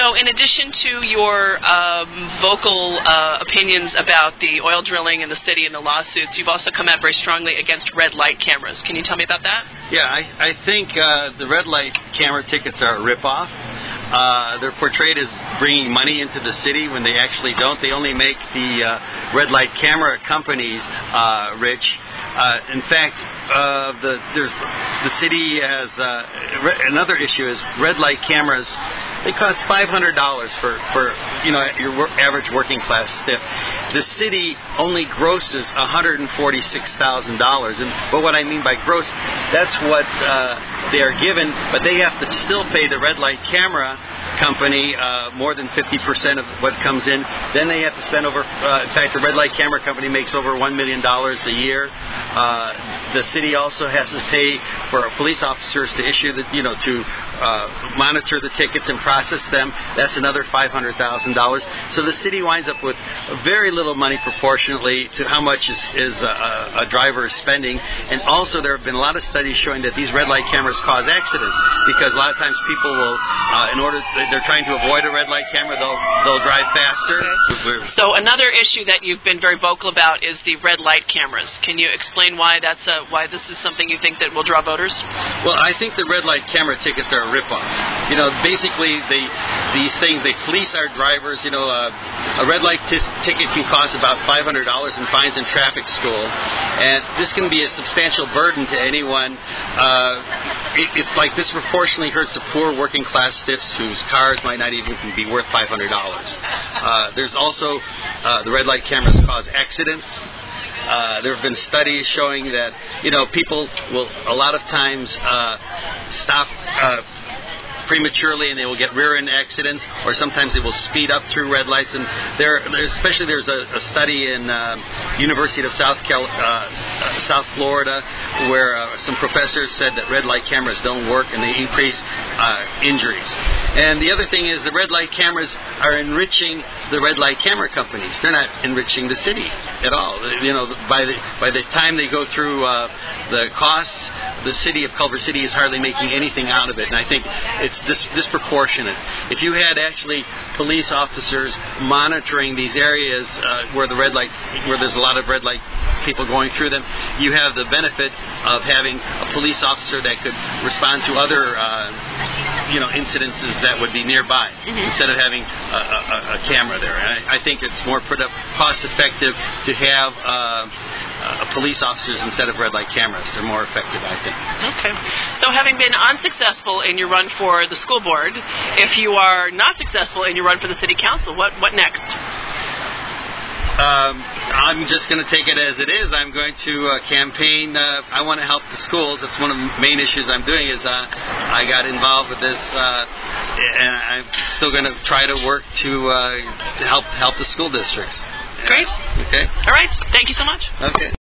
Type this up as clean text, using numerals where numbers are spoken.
So in addition to your vocal opinions about the oil drilling in the city and the lawsuits, you've also come out very strongly against red light cameras. Can you tell me about that? Yeah, I think the red light camera tickets are a ripoff. They're portrayed as bringing money into the city when they actually don't. They only make the red light camera companies rich. In fact, the city has another issue is red light cameras. They cost $500 for your average working class stiff. The city only grosses $146,000, but what I mean by gross, that's what they are given, but they have to still pay the red light camera company more than 50% of what comes in. Then they have to spend over. In fact, the red light camera company makes over $1 million a year. The city also has to pay for police officers to issue to monitor the tickets and process them. That's another $500,000. So the city winds up with very little money proportionately to how much is a driver is spending. And also there have been a lot of studies showing that these red light cameras cause accidents because a lot of times people will, they're trying to avoid a red light camera, they'll drive faster. Okay. So another issue that you've been very vocal about is the red light cameras. Can you explain why why this is something you think that will draw voters? Well, I think the red light camera tickets are a ripoff. Basically these things, they police our drivers. A red light ticket can cost about $500 in fines in traffic school, and this can be a substantial burden to anyone. It's like disproportionately hurts the poor working class stiffs whose cars might not even be worth $500. There's also the red light cameras cause accidents. There have been studies showing that people will a lot of times stop prematurely and they will get rear-end accidents, or sometimes they will speed up through red lights. And especially there's a study in University of South Florida where some professors said that red light cameras don't work and they increase injuries. And the other thing is the red light cameras are enriching the red light camera companies. They're not enriching the city at all. By the time they go through the costs, the city of Culver City is hardly making anything out of it. And I think it's disproportionate. If you had actually police officers monitoring these areas where there's a lot of red light people going through them, you have the benefit of having a police officer that could respond to other incidences that would be nearby instead of having a camera there. And I think it's more cost effective to have police officers instead of red light cameras. They're more effective, I think. Okay. So having been unsuccessful in your run for the school board, if you are not successful in your run for the city council, what next? I'm just going to take it as it is. I'm going to campaign. I want to help the schools. That's one of the main issues I'm doing is I got involved with this, and I'm still going to try to work to help the school districts. Great. Okay. All right. Thank you so much. Okay.